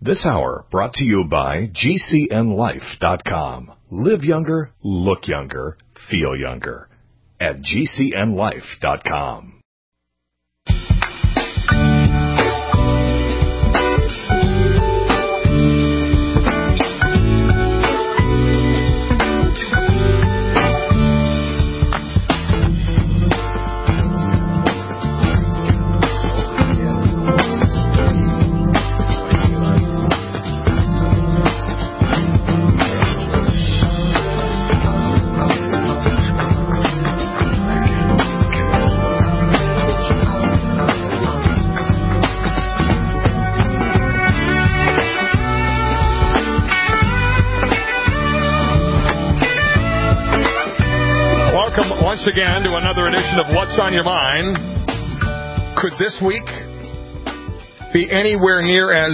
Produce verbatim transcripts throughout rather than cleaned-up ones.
This hour brought to you by G C N Life dot com. Live younger, look younger, feel younger at G C N Life dot com. Once again to another edition of What's on Your Mind. Could this week be anywhere near as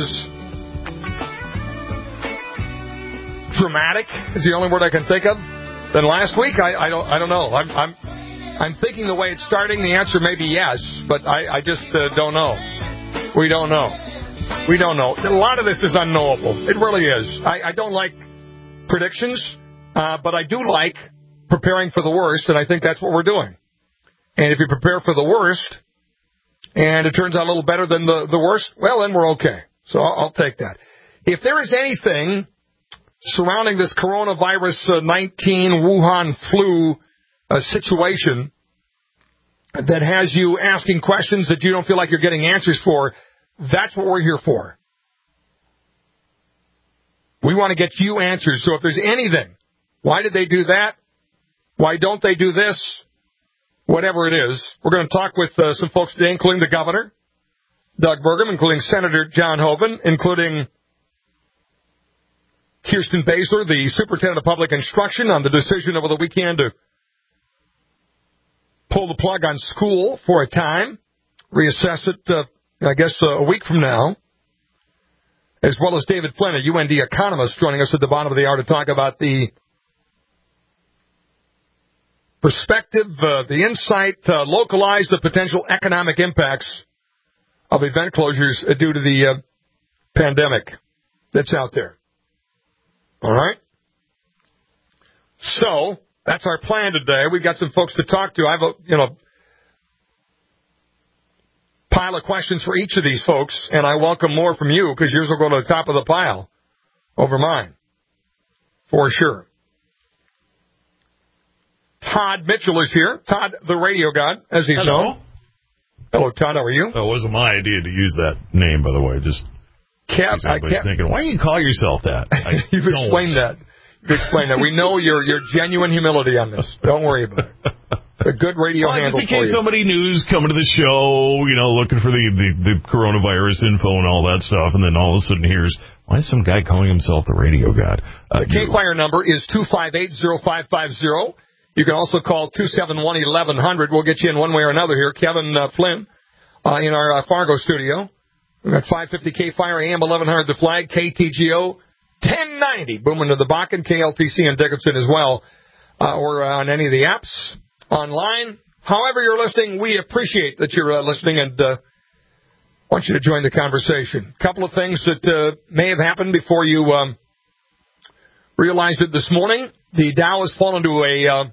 dramatic is the only word I can think of than last week? I, I don't I don't know. I'm I'm I'm thinking the way it's starting, the answer may be yes, but I, I just uh, don't know. We don't know. We don't know. A lot of this is unknowable. It really is. I, I don't like predictions, uh, but I do like preparing for the worst, and I think that's what we're doing. And if you prepare for the worst, and it turns out a little better than the, the worst, well, then we're okay. So I'll, I'll take that. If there is anything surrounding this coronavirus nineteen Wuhan flu uh, situation that has you asking questions that you don't feel like you're getting answers for, that's what we're here for. We want to get you answers. So if there's anything, why did they do that? Why don't they do this? Whatever it is. We're going to talk with uh, some folks today, including the governor, Doug Burgum, including Senator John Hoeven, including Kirsten Baszler, the superintendent of public instruction, on the decision over the weekend to pull the plug on school for a time, reassess it, uh, I guess, uh, a week from now, as well as David Flynn, a U N D economist, joining us at the bottom of the hour to talk about the perspective, uh, the insight, uh, localize the potential economic impacts of event closures uh, due to the uh, pandemic that's out there. All right? So, that's our plan today. We've got some folks to talk to. I have a, you know, pile of questions for each of these folks, and I welcome more from you because yours will go to the top of the pile over mine, for sure. Todd Mitchell is here. Todd, the radio god, as he's Hello. known. Hello, Todd. How are you? It wasn't my idea to use that name, by the way. Just Cap, I kept thinking, why do you call yourself that? I You've don't. explained that. You've explained that. We know your your genuine humility on this. Don't worry about it. A good radio well, handle just in for case you. somebody new's coming to the show, you know, looking for the, the, the coronavirus info and all that stuff, and then all of a sudden here's, why is some guy calling himself the radio god? Uh, the K-Fire number is two five eight, zero five five zero. You can also call two seven one, eleven hundred. We'll get you in one way or another here. Kevin uh, Flynn uh, in our uh, Fargo studio. We've got five fifty K-Fire, A M eleven hundred The Flag, K T G O ten ninety, booming to the Bakken, K L T C in Dickinson as well, uh, or uh, on any of the apps, online. However you're listening, we appreciate that you're uh, listening and uh, want you to join the conversation. A couple of things that uh, may have happened before you um, realized it this morning. The Dow has fallen to a uh,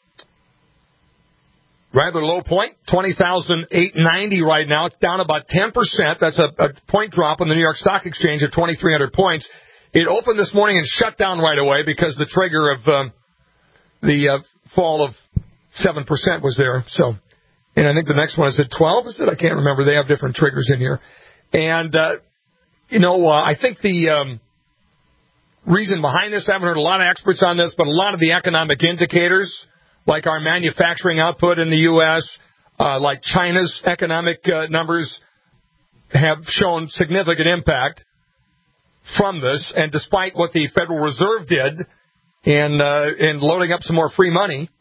rather low point, twenty thousand eight hundred ninety right now. It's down about ten percent. That's a, a point drop on the New York Stock Exchange at twenty-three hundred points. It opened this morning and shut down right away because the trigger of um, the uh, fall of seven percent was there. So, and I think the next one is at twelve, is it? I can't remember. They have different triggers in here. And, uh, you know, uh, I think the um, reason behind this, I haven't heard a lot of experts on this, but a lot of the economic indicators, like our manufacturing output in the U S, uh, like China's economic uh, numbers, have shown significant impact from this. And despite what the Federal Reserve did in, uh, in loading up some more free money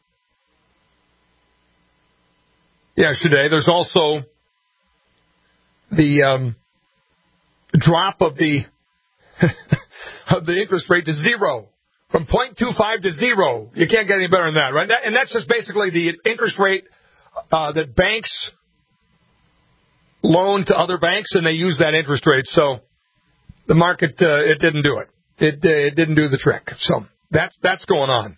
yesterday, there's also the um, drop of the of the interest rate to zero. From point two five to zero. You can't get any better than that, right? That, and that's just basically the interest rate uh, that banks loan to other banks, and they use that interest rate. So the market, uh, it didn't do it. It, uh, it didn't do the trick. So that's that's going on.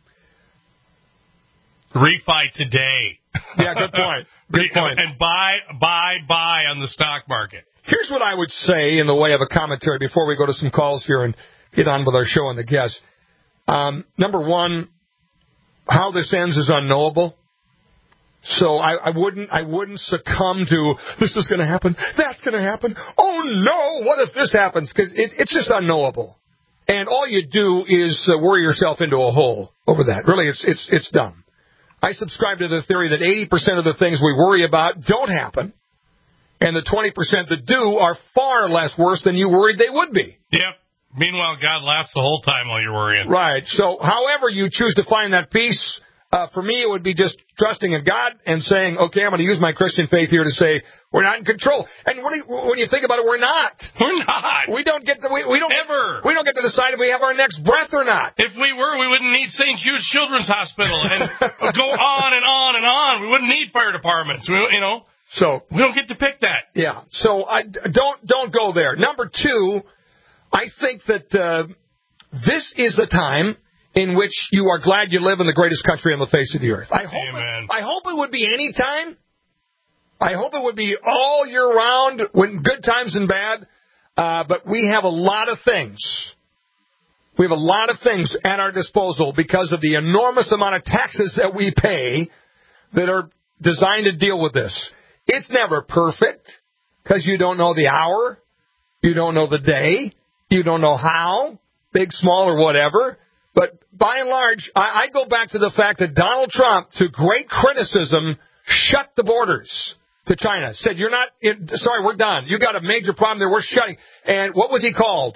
Refi today. Yeah, good point. Good point. And buy, buy, buy on the stock market. Here's what I would say in the way of a commentary before we go to some calls here and get on with our show and the guests. Um, number one, how this ends is unknowable. So I, I wouldn't I wouldn't succumb to this is going to happen, that's going to happen. Oh, no, what if this happens? Because it, it's just unknowable. And all you do is uh, worry yourself into a hole over that. Really, it's it's it's dumb. I subscribe to the theory that eighty percent of the things we worry about don't happen, and the twenty percent that do are far less worse than you worried they would be. Yep. Meanwhile, God laughs the whole time while you're worrying. Right. So however you choose to find that peace, uh, for me it would be just trusting in God and saying, okay, I'm going to use my Christian faith here to say we're not in control. And when you, when you think about it, we're not. We're not. We don't get the, we, we don't Ever. we don't get to decide if we have our next breath or not. If we were, we wouldn't need Saint Jude's Children's Hospital and go on and on and on. We wouldn't need fire departments. We, you know. So we don't get to pick that. Yeah. So I don't don't go there. Number two, I think that uh, this is a time in which you are glad you live in the greatest country on the face of the earth. I hope Amen. It, I hope it would be any time. I hope it would be all year round, when good times and bad. Uh, but we have a lot of things. We have a lot of things at our disposal because of the enormous amount of taxes that we pay that are designed to deal with this. It's never perfect because you don't know the hour, you don't know the day, you don't know how, big, small, or whatever. But by and large, I, I go back to the fact that Donald Trump, to great criticism, shut the borders to China. Said, you're not, sorry, we're done. You got a major problem there, we're shutting. And what was he called?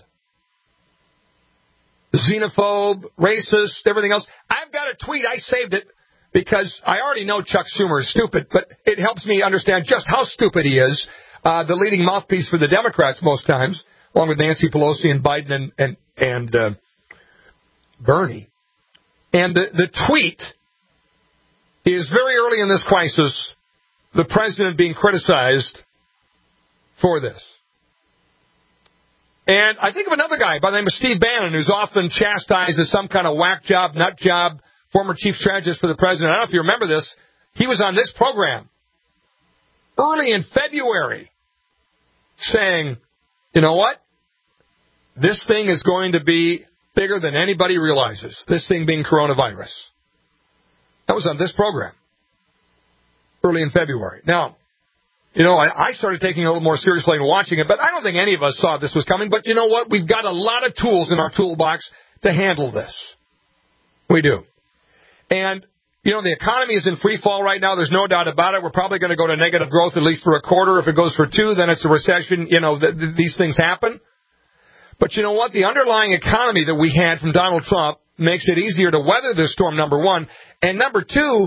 Xenophobe, racist, everything else. I've got a tweet, I saved it, because I already know Chuck Schumer is stupid, but it helps me understand just how stupid he is, uh, the leading mouthpiece for the Democrats most times, along with Nancy Pelosi and Biden and and, and uh, Bernie. And the, the tweet is very early in this crisis, the president being criticized for this. And I think of another guy by the name of Steve Bannon, who's often chastised as some kind of whack job, nut job, former chief strategist for the president. I don't know if you remember this. He was on this program early in February saying, you know what? This thing is going to be bigger than anybody realizes, this thing being coronavirus. That was on this program early in February. Now, you know, I, I started taking it a little more seriously and watching it, but I don't think any of us saw this was coming. But you know what? We've got a lot of tools in our toolbox to handle this. We do. And, you know, the economy is in free fall right now. There's no doubt about it. We're probably going to go to negative growth at least for a quarter. If it goes for two, then it's a recession. You know, th- th- these things happen. But you know what? The underlying economy that we had from Donald Trump makes it easier to weather this storm, number one. And number two,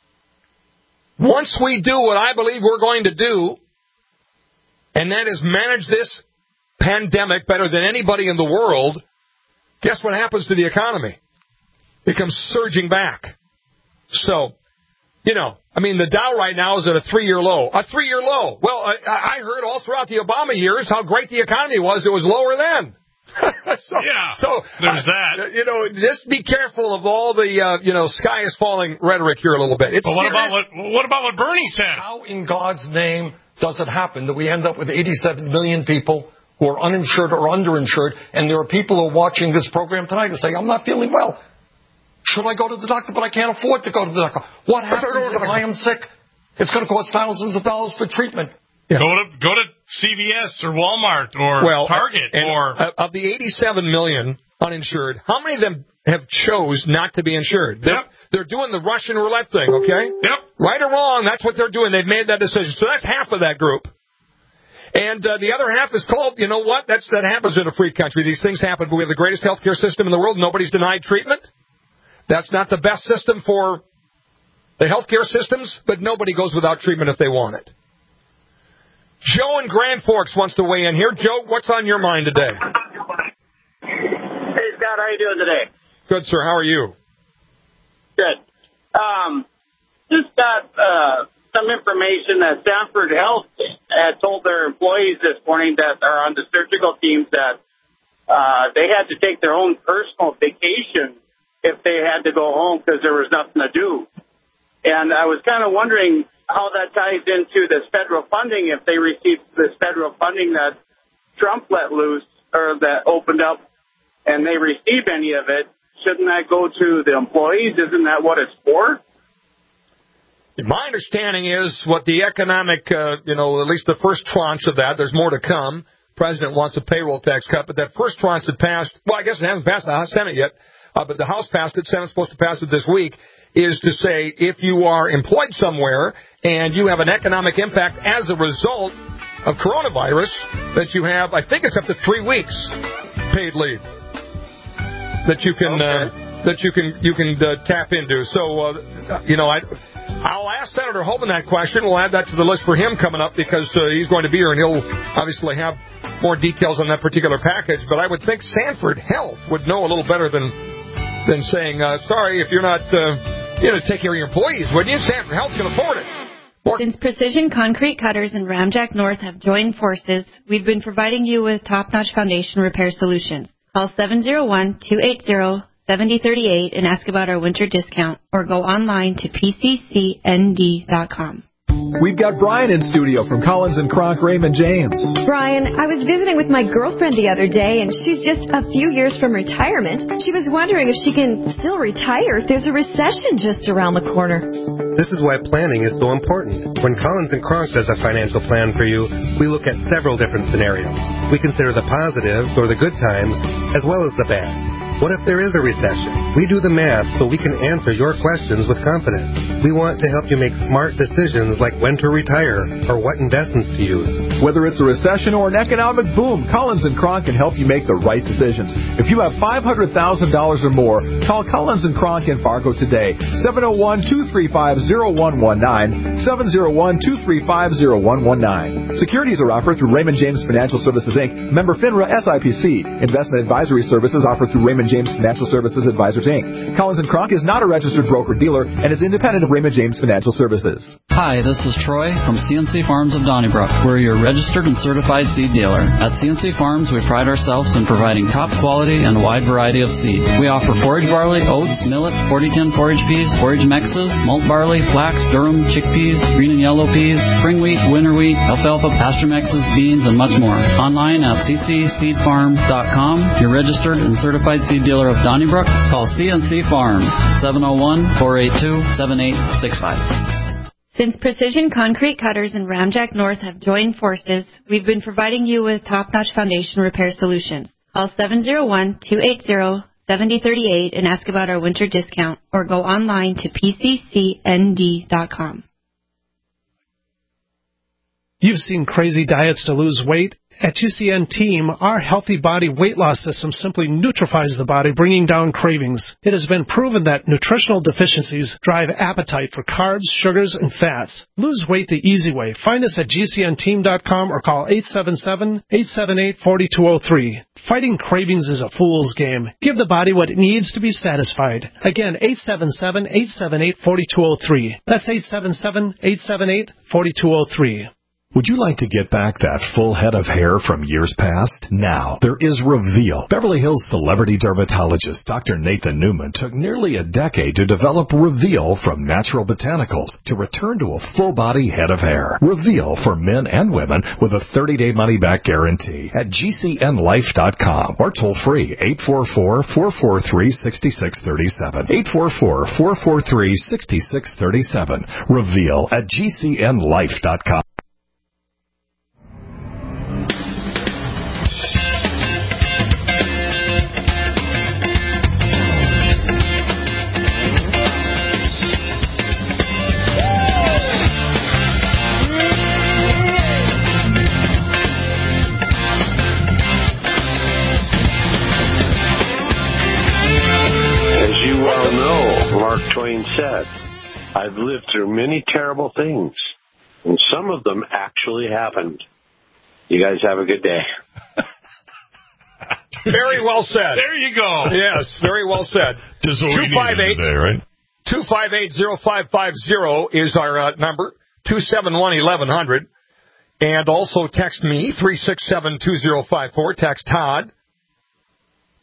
once we do what I believe we're going to do, and that is manage this pandemic better than anybody in the world, guess what happens to the economy? It comes surging back. So, you know, I mean, the Dow right now is at a three-year low. A three-year low. Well, I, I heard all throughout the Obama years how great the economy was. It was lower then. so, yeah, so there's uh, that. You know, just be careful of all the, uh, you know, sky is falling rhetoric here a little bit. It's but what serious. about what, what about what Bernie said? How in God's name does it happen that we end up with eighty-seven million people who are uninsured or underinsured, and there are people who are watching this program tonight who say, I'm not feeling well. Should I go to the doctor, but I can't afford to go to the doctor? What happens if I am sick? It's going to cost thousands of dollars for treatment. Yeah. Go to go to C V S or Walmart or well, Target and, or uh, of the eighty-seven million uninsured, how many of them have chose not to be insured? They're, yep. they're doing the Russian roulette thing, okay? Yep. Right or wrong, that's what they're doing. They've made that decision. So that's half of that group. And uh, the other half is called, you know what? That's that happens in a free country. These things happen, but we have the greatest healthcare system in the world. Nobody's denied treatment. That's not the best system for the healthcare systems, but nobody goes without treatment if they want it. Joe in Grand Forks wants to weigh in here. Joe, what's on your mind today? Hey, Scott, how you doing today? Good, sir. How are you? Good. Um, just got uh, some information that Stanford Health had told their employees this morning that are on the surgical teams that uh, they had to take their own personal vacation if they had to go home because there was nothing to do. And I was kind of wondering how that ties into this federal funding, if they received this federal funding that Trump let loose or that opened up and they receive any of it. Shouldn't that go to the employees? Isn't that what it's for? My understanding is what the economic, uh, you know, at least the first tranche of that, there's more to come. The president wants a payroll tax cut, but that first tranche that passed, well, I guess it hasn't passed the Senate yet, uh, but the House passed it, Senate's supposed to pass it this week, is to say if you are employed somewhere and you have an economic impact as a result of coronavirus, that you have, I think it's up to three weeks paid leave that you can okay. uh, that you can you can uh, tap into. So uh, you know, I I'll ask Senator Hoeven that question. We'll add that to the list for him coming up because uh, he's going to be here and he'll obviously have more details on that particular package. But I would think Sanford Health would know a little better than than saying, uh, sorry, if you're not uh, you know take care of your employees, wouldn't you? Sanford Health can afford it. Or- Since Precision Concrete Cutters and Ramjack North have joined forces, we've been providing you with top-notch foundation repair solutions. Call seven oh one, two eight zero, seven oh three eight and ask about our winter discount, or go online to P C C N D dot com. We've got Brian in studio from Collins and Kronk Raymond James. Brian, I was visiting with my girlfriend the other day, and she's just a few years from retirement. She was wondering if she can still retire if there's a recession just around the corner. This is why planning is so important. When Collins and Kronk does a financial plan for you, we look at several different scenarios. We consider the positives or the good times as well as the bad. What if there is a recession? We do the math so we can answer your questions with confidence. We want to help you make smart decisions like when to retire or what investments to use. Whether it's a recession or an economic boom, Collins and Kronk can help you make the right decisions. If you have five hundred thousand dollars or more, call Collins and Kronk in Fargo today. seven oh one, two three five, oh one one nine, seven oh one, two three five, oh one one nine. Securities are offered through Raymond James Financial Services, Incorporated. Member FINRA S I P C. Investment advisory services offered through Raymond James Financial Services Advisors, Incorporated. Collins and Kronk is not a registered broker-dealer and is independent of Raymond James Financial Services. Hi, this is Troy from C N C Farms of Donnybrook. We're your registered and certified seed dealer. At C N C Farms, we pride ourselves in providing top quality and a wide variety of seed. We offer forage barley, oats, millet, forty ten forage peas, forage mixes, malt barley, flax, durum, chickpeas, green and yellow peas, spring wheat, winter wheat, alfalfa, pasture mixes, beans, and much more. Online at c c seed farm dot com. Your registered and certified seed dealer of Donnybrook. Call C N C Farms, seven oh one, four eight two, seven eight six five. Since Precision Concrete Cutters and Ramjack North have joined forces, we've been providing you with top-notch foundation repair solutions. Call seven oh one, two eight zero, seven oh three eight and ask about our winter discount, or go online to P C C N D dot com. You've seen crazy diets to lose weight. At G C N Team, our healthy body weight loss system simply neutralizes the body, bringing down cravings. It has been proven that nutritional deficiencies drive appetite for carbs, sugars, and fats. Lose weight the easy way. Find us at G C N team dot com or call eight seven seven, eight seven eight, four two zero three. Fighting cravings is a fool's game. Give the body what it needs to be satisfied. Again, eight seven seven, eight seven eight, four two zero three. That's eight seven seven, eight seven eight, four two zero three. Would you like to get back that full head of hair from years past? Now, there is Reveal. Beverly Hills celebrity dermatologist Doctor Nathan Newman took nearly a decade to develop Reveal from natural botanicals to return to a full-body head of hair. Reveal for men and women with a thirty-day money-back guarantee at G C N life dot com or toll-free eight four four, four four three, six six three seven. eight four four, four four three, six six three seven. Reveal at G C N life dot com. Said, I've lived through many terrible things, and some of them actually happened. You guys have a good day. Very well said. There you go. Yes, very well said. Just what we needed today, right? two five eight, oh five five oh is our uh, number, two seven one, eleven hundred. And also text me, three six seven, two oh five four. Text Todd,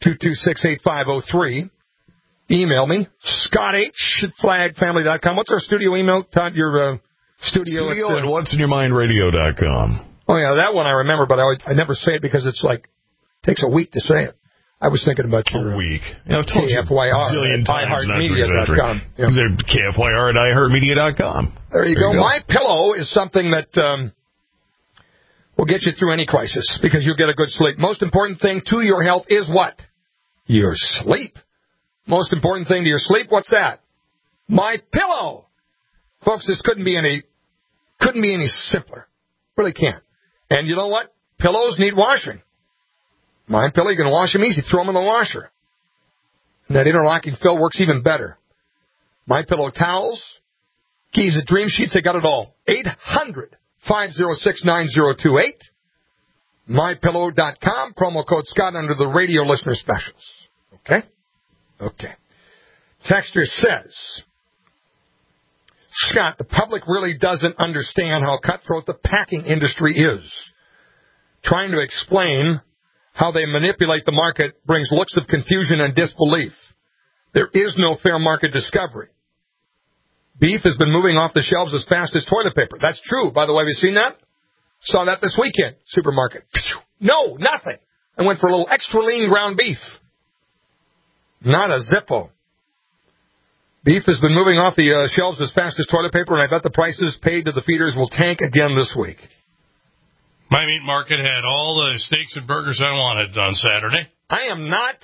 two two six, eight five zero three. Email me, Scott H at flag family dot com. What's our studio email, Todd? Your uh, studio, studio at, uh, at what's in your mind radio dot com. Oh, yeah, that one I remember, but I, always, I never say it because it's like, it takes a week to say it. I was thinking about your... A week. You know, K F Y R at i heart media dot com. Yeah. K F Y R at i heart media dot com. There you there go. You go. My Pillow is something that um, will get you through any crisis because you'll get a good sleep. Most important thing to your health is what? Your sleep. Most important thing to your sleep, what's that? My Pillow. Folks, this couldn't be any couldn't be any simpler. Really can't. And you know what? Pillows need washing. My Pillow, you can wash them easy. Throw them in the washer. And that interlocking fill works even better. My Pillow towels, Giza Dream Sheets, they got it all. eight hundred, five oh six, nine oh two eight. my pillow dot com. Promo code Scott under the radio listener specials. Okay? Okay. Texter says, Scott, the public really doesn't understand how cutthroat the packing industry is. Trying to explain how they manipulate the market brings looks of confusion and disbelief. There is no fair market discovery. Beef has been moving off the shelves as fast as toilet paper. That's true. By the way, have you seen that? Saw that this weekend. Supermarket. No, nothing. I went for a little extra lean ground beef. Not a Zippo. Beef has been moving off the uh, shelves as fast as toilet paper, and I bet the prices paid to the feeders will tank again this week. My meat market had all the steaks and burgers I wanted on Saturday. I am not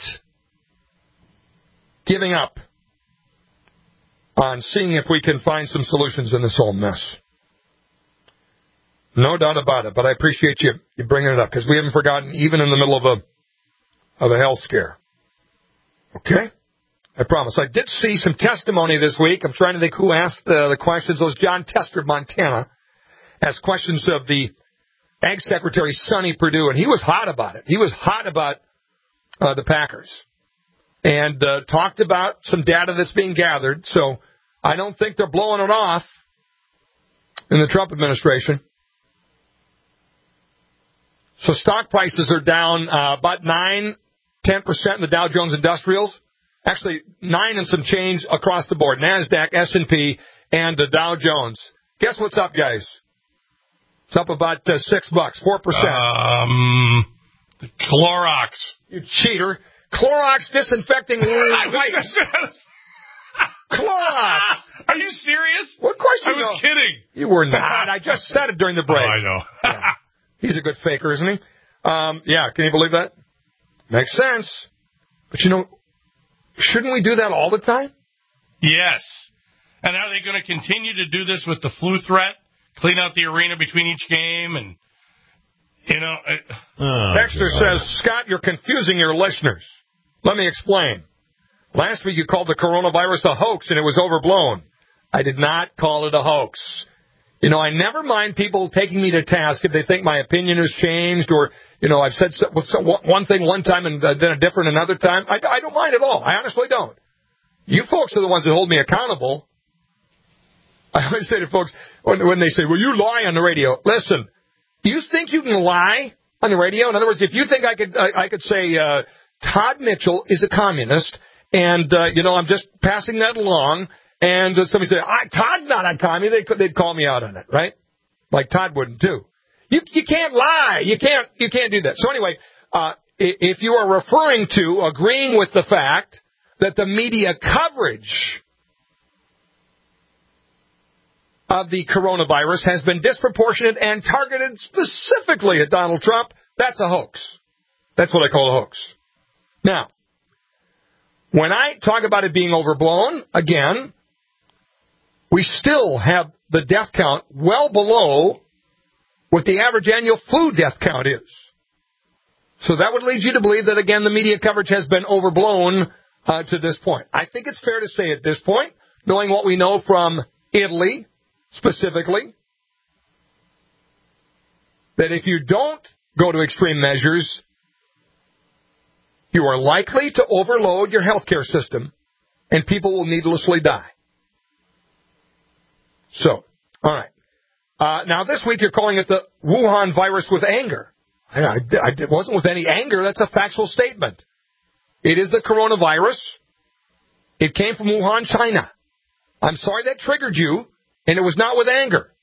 giving up on seeing if we can find some solutions in this whole mess. No doubt about it, but I appreciate you, you bringing it up, because we haven't forgotten, even in the middle of a of a health scare. Okay? I promise. I did see some testimony this week. I'm trying to think who asked uh, the questions. It was John Tester of Montana. Asked questions of the Ag Secretary Sonny Perdue, and he was hot about it. He was hot about uh, the Packers and uh, talked about some data that's being gathered. So I don't think they're blowing it off in the Trump administration. So stock prices are down uh, about nine, ten percent in the Dow Jones Industrials. Actually, nine and some change across the board. NASDAQ, S and P, and the Dow Jones. Guess what's up, guys? It's up about uh, six bucks, four percent. Um, the Clorox. You cheater. Clorox disinfecting wipes. Clorox. Are you serious? Well, of course you I was know. kidding. You were not. I just said it during the break. Oh, I know. Yeah. He's a good faker, isn't he? Um, yeah, can you believe that? Makes sense. But, you know, shouldn't we do that all the time? Yes. And are they going to continue to do this with the flu threat? Clean out the arena between each game? And, you know. Uh, oh, Texter God. says, Scott, you're confusing your listeners. Let me explain. Last week you called the coronavirus a hoax and it was overblown. I did not call it a hoax. You know, I never mind people taking me to task if they think my opinion has changed or, you know, I've said so, so, one thing one time and uh, then a different another time. I, I don't mind at all. I honestly don't. You folks are the ones that hold me accountable. I always say to folks when, when they say, well, you lie on the radio. Listen, you think you can lie on the radio? In other words, if you think I could I, I could say uh, Todd Mitchell is a communist and, uh, you know, I'm just passing that along. And uh, somebody said, I, Todd's not a commie. They could, they'd call me out on it, right? Like Todd wouldn't too. You you can't lie. You can't you can't do that. So anyway, uh, if you are referring to agreeing with the fact that the media coverage of the coronavirus has been disproportionate and targeted specifically at Donald Trump, that's a hoax. That's what I call a hoax. Now, when I talk about it being overblown, again, we still have the death count well below what the average annual flu death count is. So that would lead you to believe that, again, the media coverage has been overblown uh, to this point. I think it's fair to say at this point, knowing what we know from Italy specifically, that if you don't go to extreme measures, you are likely to overload your healthcare system and people will needlessly die. So, all right. Uh, now, this week you're calling it the Wuhan virus with anger. I, I, I, it wasn't with any anger. That's a factual statement. It is the coronavirus. It came from Wuhan, China. I'm sorry that triggered you, and it was not with anger.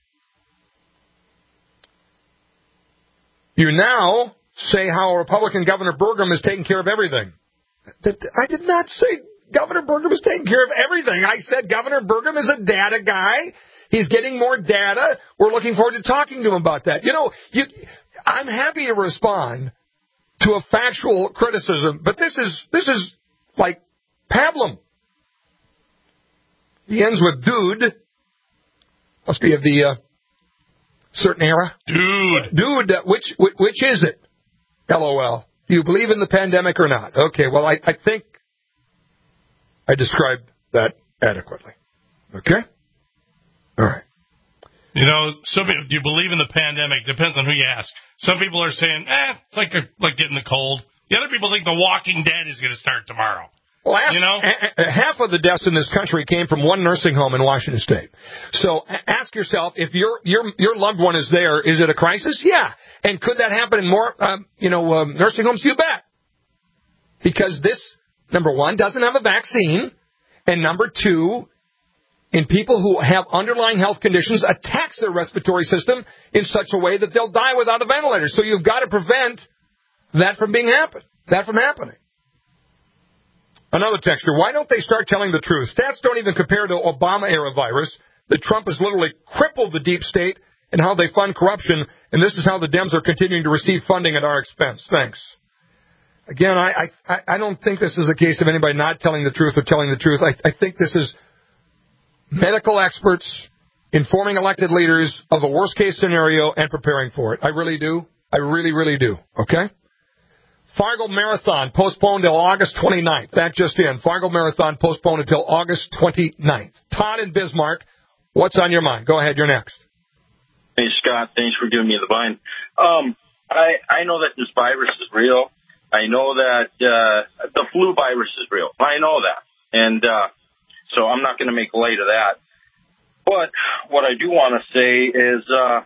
You now say how Republican Governor Burgum is taking care of everything. I did not say Governor Burgum is taking care of everything. I said Governor Burgum is a data guy. He's getting more data. We're looking forward to talking to him about that. You know, you, I'm happy to respond to a factual criticism, but this is this is like pablum. He ends with dude. Must be of the uh, certain era. Dude. Dude, uh, which, which which is it? LOL. Do you believe in the pandemic or not? Okay, well, I, I think I described that adequately. Okay? All right. You know, some people, do you believe in the pandemic? Depends on who you ask. Some people are saying, eh, it's like a, like getting the cold. The other people think The Walking Dead is going to start tomorrow. Well, ask, you know? a, a, half of the deaths in this country came from one nursing home in Washington State. So ask yourself, if your your your loved one is there, is it a crisis? Yeah. And could that happen in more, um, you know, um, nursing homes? You bet. Because this, number one, doesn't have a vaccine, and number two, in people who have underlying health conditions, attacks their respiratory system in such a way that they'll die without a ventilator. So you've got to prevent that from being happen, that from happening. Another texter, why don't they start telling the truth? Stats don't even compare to Obama-era virus, that Trump has literally crippled the deep state and how they fund corruption, and this is how the Dems are continuing to receive funding at our expense. Thanks. Again, I I, I don't think this is a case of anybody not telling the truth or telling the truth. I, I think this is medical experts informing elected leaders of a worst-case scenario and preparing for it. I really do. I really, really do. Okay? Fargo Marathon postponed until August twenty-ninth. That just in. Fargo Marathon postponed until August twenty-ninth. Todd in Bismarck, what's on your mind? Go ahead. You're next. Hey, Scott. Thanks for giving me the vine. Um, I, I know that this virus is real. I know that uh, the flu virus is real. I know that. And uh, so I'm not going to make light of that. But what I do want to say is uh,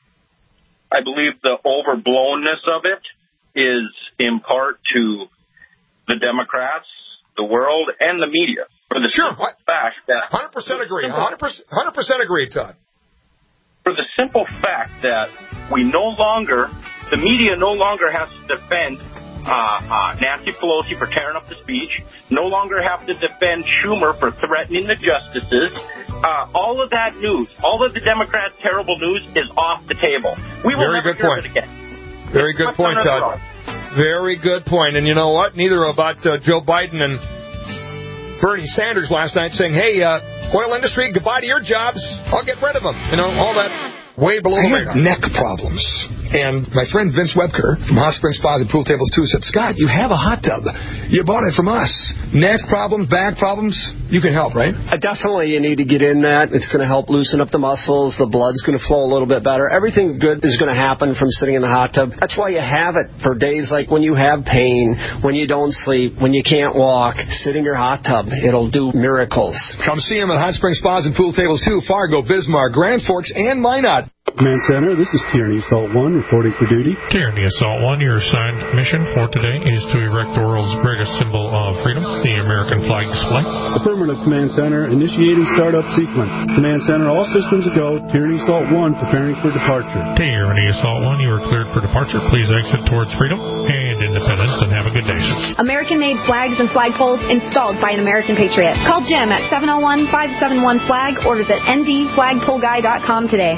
I believe the overblownness of it is in part to the Democrats, the world, and the media. For the sure. simple fact that one hundred percent agree. one hundred percent agree, Todd. For the simple fact that we no longer, the media no longer has to defend uh, uh, Nancy Pelosi for tearing up the speech, no longer have to defend Schumer for threatening the justices. Uh, all of that news, all of the Democrats' terrible news is off the table. We will Very never good hear point. of it again. Very good point, Todd. Very good point. And you know what? Neither about uh, Joe Biden and Bernie Sanders last night saying, hey, uh, oil industry, goodbye to your jobs. I'll get rid of them. You know, all that way below I the have neck problems. And my friend Vince Webker from Hot Springs Spas and Pool Tables two said, Scott, you have a hot tub. You bought it from us. Neck problems, back problems, you can help, right? Uh, definitely you need to get in that. It's going to help loosen up the muscles. The blood's going to flow a little bit better. Everything good is going to happen from sitting in the hot tub. That's why you have it for days like when you have pain, when you don't sleep, when you can't walk. Sit in your hot tub. It'll do miracles. Come see him at Hot Springs Spas and Pool Tables two, Fargo, Bismarck, Grand Forks, and Minot. Command Center, this is Tierney Assault one reporting for duty. Tierney Assault one, your assigned mission for today is to erect the world's greatest symbol of freedom, the American flag display. Affirmative, Command Center, initiating startup sequence. Command Center, all systems go. Tierney Assault one, preparing for departure. Tierney Assault one, you are cleared for departure. Please exit towards freedom and independence and have a good day. American-made flags and flagpoles installed by an American patriot. Call Jim at seven oh one, five seven one, flag or visit n d flagpole guy dot com today.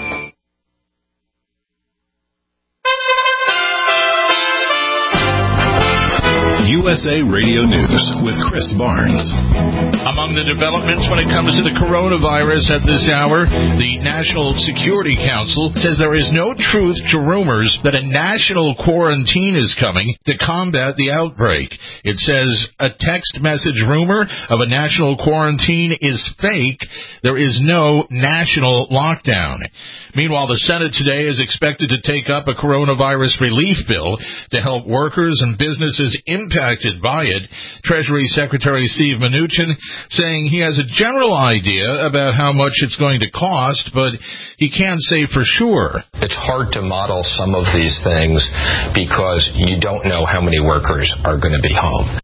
U S A Radio News with Chris Barnes. Among the developments when it comes to the coronavirus at this hour, the National Security Council says there is no truth to rumors that a national quarantine is coming to combat the outbreak. It says a text message rumor of a national quarantine is fake. There is no national lockdown. Meanwhile, the Senate today is expected to take up a coronavirus relief bill to help workers and businesses impacted by it. Treasury Secretary Steve Mnuchin saying he has a general idea about how much it's going to cost, but he can't say for sure. It's hard to model some of these things because you don't know how many workers are going to be home.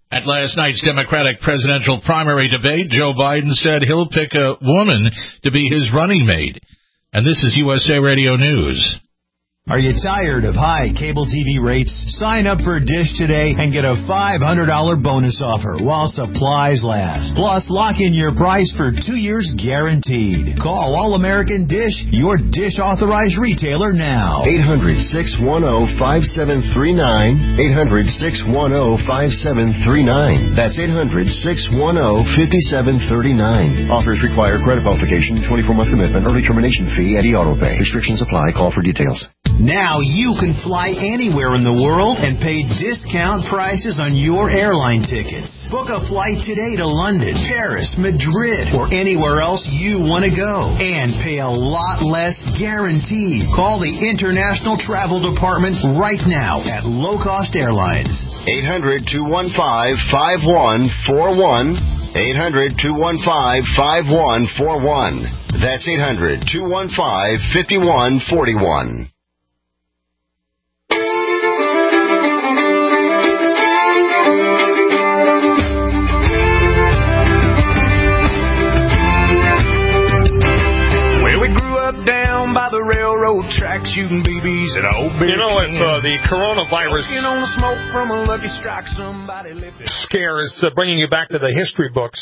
At last night's Democratic presidential primary debate, Joe Biden said he'll pick a woman to be his running mate. And this is U S A Radio News. Are you tired of high cable T V rates? Sign up for Dish today and get a five hundred dollars bonus offer while supplies last. Plus, lock in your price for two years guaranteed. Call All-American Dish, your Dish authorized retailer now. eight hundred, six one zero, five seven three nine. eight hundred, six one zero, five seven three nine. That's eight hundred, six one zero, five seven three nine. Offers require credit qualification, twenty-four month commitment, early termination fee, and e-auto pay. Restrictions apply. Call for details. Now you can fly anywhere in the world and pay discount prices on your airline tickets. Book a flight today to London, Paris, Madrid, or anywhere else you want to go. And pay a lot less guaranteed. Call the International Travel Department right now at Low Cost Airlines. eight hundred, two one five, five one four one. eight hundred, two one five, five one four one. That's eight hundred, two one five, five one four one. Down by the railroad tracks, shooting B Bs at old Bear. You know, if uh, the coronavirus on smoke from a Lucky Strike, somebody lifted. Scare is uh, bringing you back to the history books,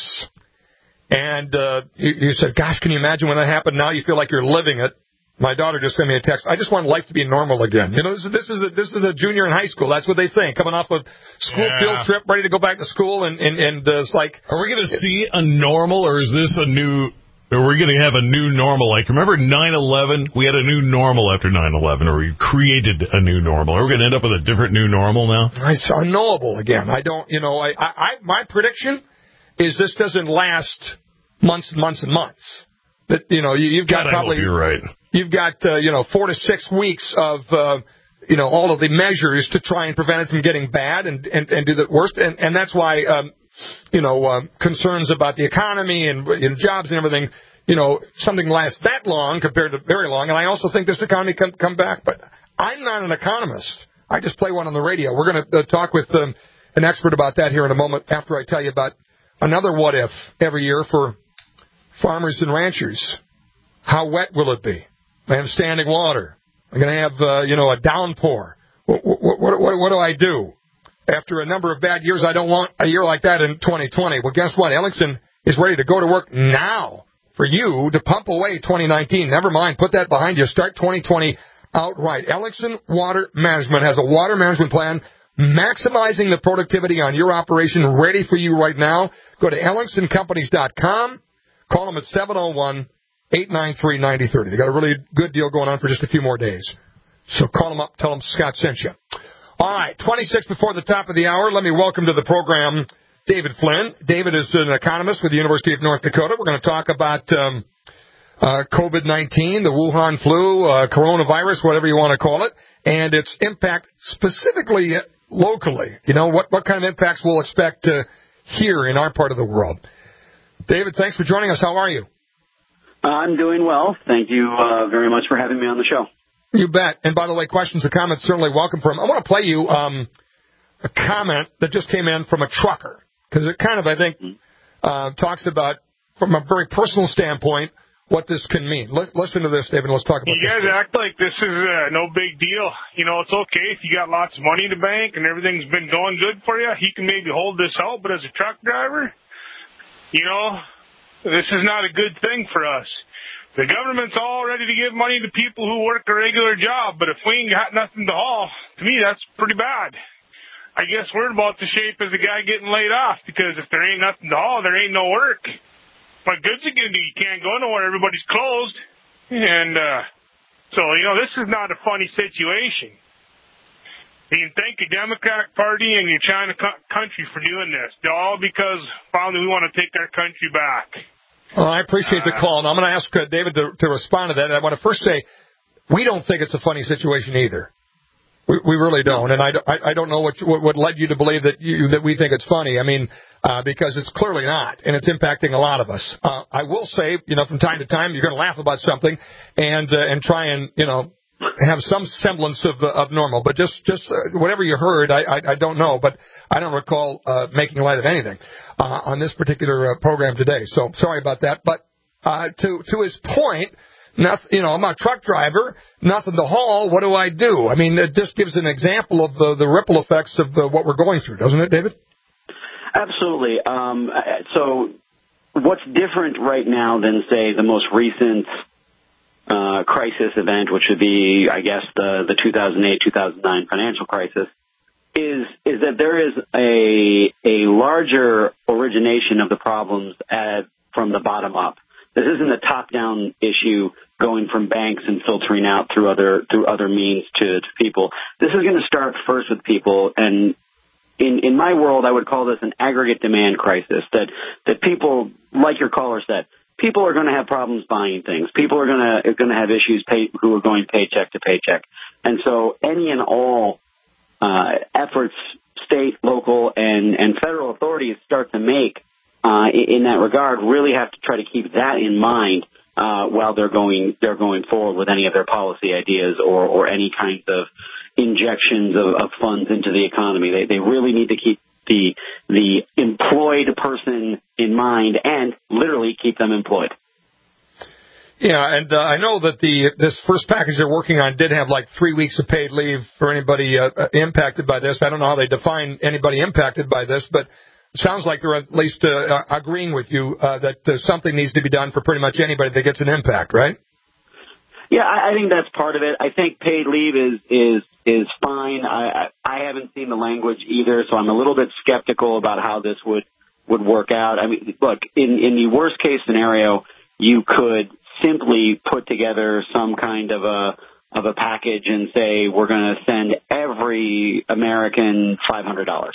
and uh, you, you said, "Gosh, can you imagine when that happened?" Now you feel like you're living it. My daughter just sent me a text. I just want life to be normal again. You know, this is this is a, this is a junior in high school. That's what they think, coming off a school Yeah. field trip, ready to go back to school, and and, and uh, it's like, are we going to see a normal, or is this a new? Or we're going to have a new normal. Like, remember nine eleven? We had a new normal after nine eleven, or we created a new normal. Are we going to end up with a different new normal now? It's unknowable again. I don't, you know, I, I, I my prediction is this doesn't last months and months and months. That, you know, you, you've got God, probably, I hope you're right. You've got, uh, you know, four to six weeks of, uh, you know, all of the measures to try and prevent it from getting bad and, and, and do the worst. And, and that's why, um, you know, uh, concerns about the economy and, and jobs and everything, you know, something lasts that long compared to very long. And I also think this economy can come back. But I'm not an economist. I just play one on the radio. We're going to uh, talk with um, an expert about that here in a moment after I tell you about another what if every year for farmers and ranchers. How wet will it be? I have standing water. I'm going to have, uh, you know, a downpour. What, what, what, what do I do? After a number of bad years, I don't want a year like that in twenty twenty. Well, guess what? Ellingson is ready to go to work now for you to pump away twenty nineteen. Never mind. Put that behind you. Start twenty twenty outright. Ellingson Water Management has a water management plan maximizing the productivity on your operation ready for you right now. Go to ellingston companies dot com. Call them at seven oh one, eight nine three, nine oh three oh. They got a really good deal going on for just a few more days. So call them up. Tell them Scott sent you. All right, twenty-six before the top of the hour. Let me welcome to the program David Flynn. David is an economist with the University of North Dakota. We're going to talk about um, uh, COVID nineteen, the Wuhan flu, uh, coronavirus, whatever you want to call it, and its impact specifically locally. You know, what, what kind of impacts we'll expect uh, here in our part of the world. David, thanks for joining us. How are you? I'm doing well. Thank you uh, very much for having me on the show. You bet. And by the way, questions or comments certainly welcome from. I want to play you um, a comment that just came in from a trucker, because it kind of, I think, uh, talks about, from a very personal standpoint, what this can mean. L- listen to this, David, and let's talk about you this. You guys act like this is uh, no big deal. You know, it's okay if you got lots of money in the bank and everything's been going good for you. He can maybe hold this out, but as a truck driver, you know, this is not a good thing for us. The government's all ready to give money to people who work a regular job, but if we ain't got nothing to haul, to me, that's pretty bad. I guess we're about the shape as the guy getting laid off, because if there ain't nothing to haul, there ain't no work. What good's it going to do? You can't go nowhere. Everybody's closed. And uh, so, you know, this is not a funny situation. You can thank the Democratic Party and your China co- country for doing this, all because finally we want to take our country back. Well, I appreciate the call, and I'm going to ask uh, David to, to respond to that. And I want to first say, we don't think it's a funny situation either. We, we really don't, and I, I, I don't know what, what what led you to believe that you that we think it's funny. I mean, uh, because it's clearly not, and it's impacting a lot of us. Uh, I will say, you know, from time to time, you're going to laugh about something, and uh, and try and you know have some semblance of uh, of normal. But just just uh, whatever you heard, I, I I don't know, but I don't recall uh, making light of anything uh, on this particular uh, program today. So sorry about that. But uh, to to his point, nothing, you know, I'm a truck driver, nothing to haul. What do I do? I mean, it just gives an example of the the ripple effects of the, what we're going through, doesn't it, David? Absolutely. Um, so what's different right now than, say, the most recent uh, crisis event, which would be, I guess, the, the two thousand eight, two thousand nine financial crisis, is is that there is a a larger origination of the problems at, from the bottom up. This isn't a top-down issue going from banks and filtering out through other through other means to, to people. This is going to start first with people, and in in my world, I would call this an aggregate demand crisis. That that people, like your caller said, people are going to have problems buying things. People are going to are going to have issues pay, who are going paycheck to paycheck, and so any and all uh, efforts, state, local, and and federal authorities start to make uh, in that regard really have to try to keep that in mind uh, while they're going they're going forward with any of their policy ideas or or any kinds of injections of, of funds into the economy. They they really need to keep the the employed person in mind and literally keep them employed. Yeah, and uh, I know that the this first package they're working on did have like three weeks of paid leave for anybody uh, impacted by this. I don't know how they define anybody impacted by this, but it sounds like they're at least uh, agreeing with you uh, that uh, something needs to be done for pretty much anybody that gets an impact, right? Yeah, I, I think that's part of it. I think paid leave is is is fine. I, I I haven't seen the language either, so I'm a little bit skeptical about how this would would work out. I mean, look, in in the worst case scenario, you could simply put together some kind of a of a package and say we're going to send every American five hundred dollars.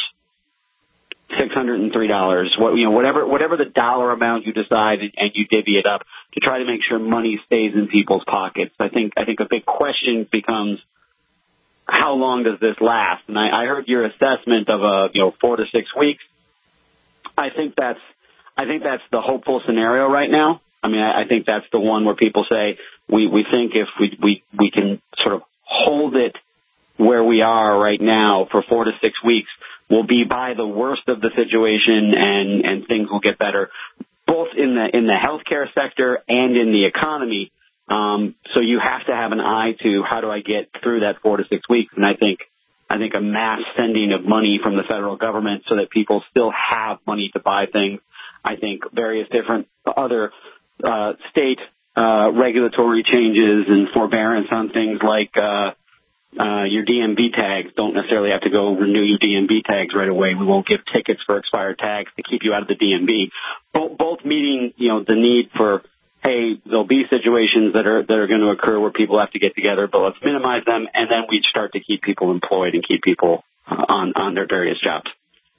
six hundred three dollars, what, you know, whatever, whatever the dollar amount you decide and, and you divvy it up to try to make sure money stays in people's pockets. I think, I think a big question becomes, how long does this last? And I, I heard your assessment of a, you know, four to six weeks. I think that's, I think that's the hopeful scenario right now. I mean, I, I think that's the one where people say we, we think if we, we, we can sort of hold it where we are right now for four to six weeks, we'll be by the worst of the situation and, and things will get better, both in the in the healthcare sector and in the economy. Um, so you have to have an eye to how do I get through that four to six weeks. And I think I think a mass sending of money from the federal government so that people still have money to buy things. I think various different other uh, state uh, regulatory changes and forbearance on things like uh, Uh, your D M V tags. Don't necessarily have to go renew your D M V tags right away. We won't give tickets for expired tags to keep you out of the D M V. Both, both meeting, you know, the need for, hey, there'll be situations that are that are going to occur where people have to get together, but let's minimize them, and then we'd start to keep people employed and keep people uh, on on their various jobs.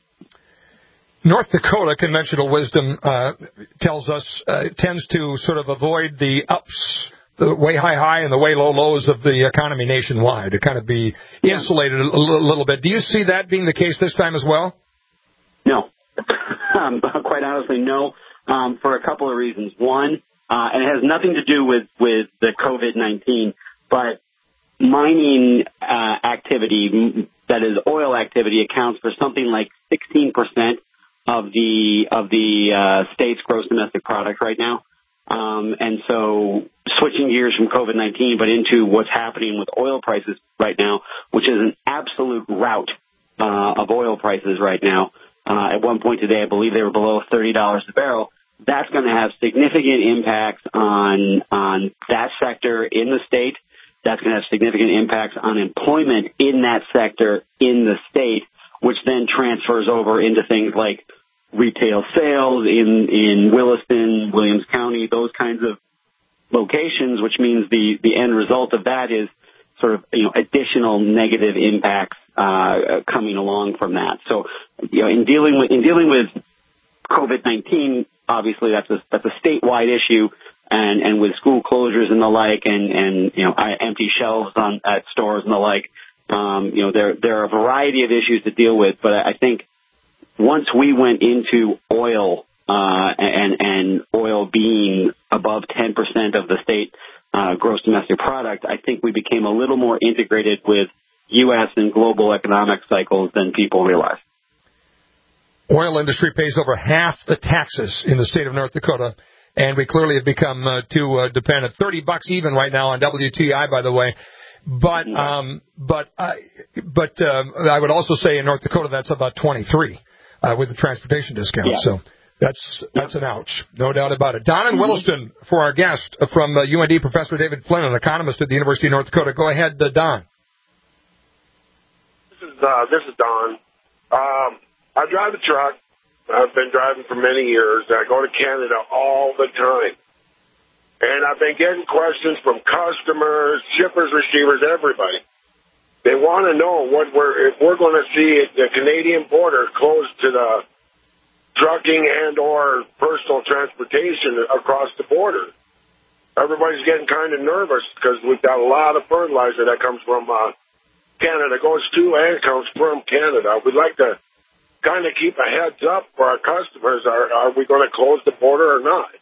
North Dakota conventional wisdom uh, tells us uh, tends to sort of avoid the ups, the way high high and the way low lows of the economy nationwide, to kind of be insulated a little, little bit. Do you see that being the case this time as well? No. um, quite honestly, no, um, for a couple of reasons. One, uh, and it has nothing to do with, with the COVID nineteen, but mining uh, activity, that is oil activity, accounts for something like sixteen percent of the, of the uh, state's gross domestic product right now. Um, and so switching gears from COVID nineteen, but into what's happening with oil prices right now, which is an absolute rout uh, of oil prices right now. Uh, at one point today, I believe they were below thirty dollars a barrel. That's going to have significant impacts on on that sector in the state. That's going to have significant impacts on employment in that sector in the state, which then transfers over into things like retail sales in, in Williston, Williams County, those kinds of locations, which means the, the end result of that is sort of, you know, additional negative impacts uh, coming along from that. So, you know, in dealing with in dealing with COVID nineteen, obviously that's a that's a statewide issue, and, and with school closures and the like, and, and you know, empty shelves on at stores and the like, um, you know, there there are a variety of issues to deal with. But I think once we went into oil uh, and and oil being above ten percent of the state uh, gross domestic product, I think we became a little more integrated with U S and global economic cycles than people realize. Oil industry pays over half the taxes in the state of North Dakota, and we clearly have become uh, too uh, dependent. Thirty bucks even right now on W T I, by the way. But um, but I but um, I would also say in North Dakota that's about twenty-three uh, with the transportation discount. Yeah. So that's that's an ouch, no doubt about it. Don in Williston for our guest from uh, U N D, Professor David Flynn, an economist at the University of North Dakota. Go ahead, uh, Don. This is uh, this is Don. Um, I drive a truck. I've been driving for many years. I go to Canada all the time. And I've been getting questions from customers, shippers, receivers, everybody. They want to know what we're, if we're going to see the Canadian border closed to the trucking and or personal transportation across the border. Everybody's getting kind of nervous because we've got a lot of fertilizer that comes from uh, Canada, goes to and comes from Canada. We'd like to kind of keep a heads up for our customers. Are, are we going to close the border or not?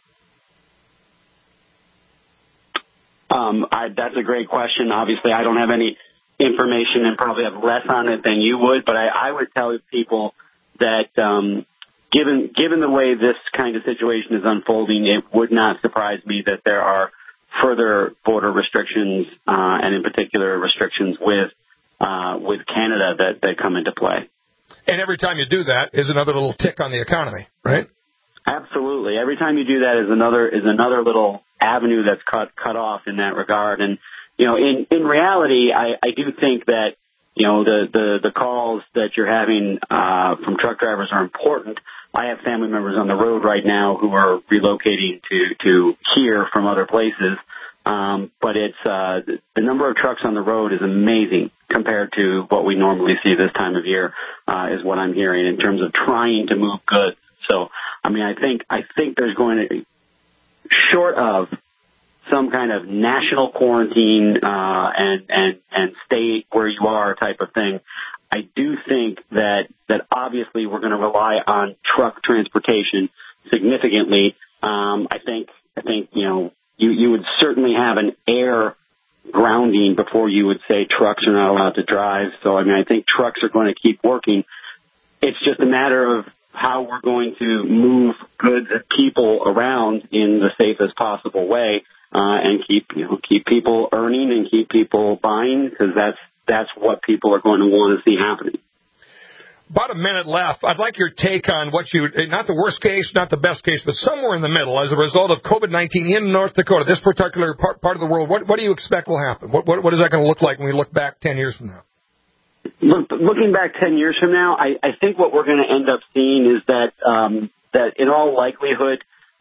Um, I, that's a great question. Obviously, I don't have any information and probably have less on it than you would, but I, I would tell people that um, given given the way this kind of situation is unfolding, it would not surprise me that there are further border restrictions, uh, and in particular restrictions with uh, with Canada that, that come into play. And every time you do that is another little tick on the economy, right? Absolutely. Every time you do that is another is another little avenue that's cut cut off in that regard. And you know, in in reality, I, I do think that you know the, the, the calls that you're having uh, from truck drivers are important. I have family members on the road right now who are relocating to to here from other places. Um, but it's uh, the number of trucks on the road is amazing compared to what we normally see this time of year, uh, is what I'm hearing in terms of trying to move goods. So, I mean, I think I think there's going to, short of some kind of national quarantine uh, and and and stay where you are type of thing, I do think that that obviously we're going to rely on truck transportation significantly. Um, I think I think you know. You, you would certainly have an air grounding before you would say trucks are not allowed to drive. So, I mean, I think trucks are going to keep working. It's just a matter of how we're going to move goods and people around in the safest possible way, uh, and keep, you know, keep people earning and keep people buying, because that's, that's what people are going to want to see happening. About a minute left. I'd like your take on what you, not the worst case, not the best case, but somewhere in the middle as a result of COVID nineteen in North Dakota, this particular part, part of the world. What, what do you expect will happen? What, what, what is that going to look like when we look back ten years from now? Look, looking back ten years from now, I, I think what we're going to end up seeing is that, um, that in all likelihood,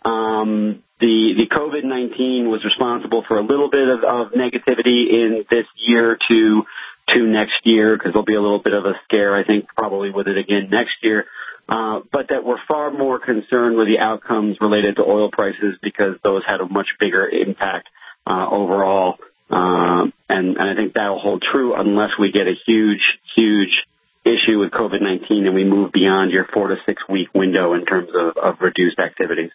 um, the, the COVID nineteen was responsible for a little bit of, of negativity in this year to to next year, because there'll be a little bit of a scare, I think, probably with it again next year, uh, but that we're far more concerned with the outcomes related to oil prices, because those had a much bigger impact uh, overall, uh, and, and I think that'll hold true unless we get a huge, huge issue with COVID nineteen and we move beyond your four to six week window in terms of, of reduced activities.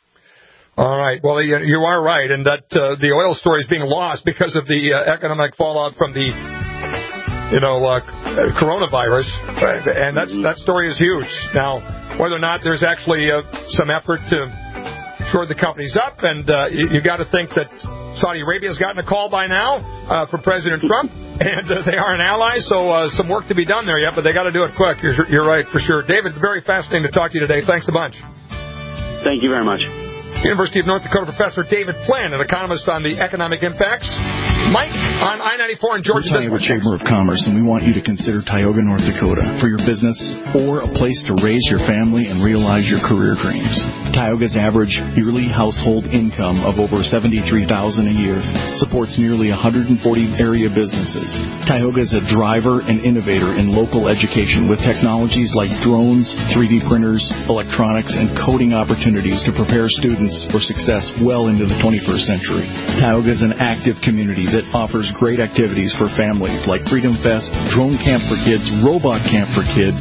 All right. Well, you are right, and that uh, the oil story is being lost because of the uh, economic fallout from the, you know, uh, coronavirus, and that's, that story is huge. Now, whether or not there's actually uh, some effort to shore the companies up, and uh, you, you got to think that Saudi Arabia has gotten a call by now uh, from President Trump, and uh, they are an ally, so uh, some work to be done there yet, but they got to do it quick. You're, you're right, for sure. David, very fascinating to talk to you today. Thanks a bunch. Thank you very much. University of North Dakota Professor David Flynn, an economist on the economic impacts. Mike on I ninety-four in Georgia. We're Tioga Chamber of Commerce, and we want you to consider Tioga, North Dakota for your business or a place to raise your family and realize your career dreams. Tioga's average yearly household income of over seventy-three thousand dollars a year supports nearly one hundred forty area businesses. Tioga is a driver and innovator in local education with technologies like drones, three D printers, electronics, and coding opportunities to prepare students for success well into the twenty-first century. Tioga is an active community that offers great activities for families like Freedom Fest, Drone Camp for Kids, Robot Camp for Kids,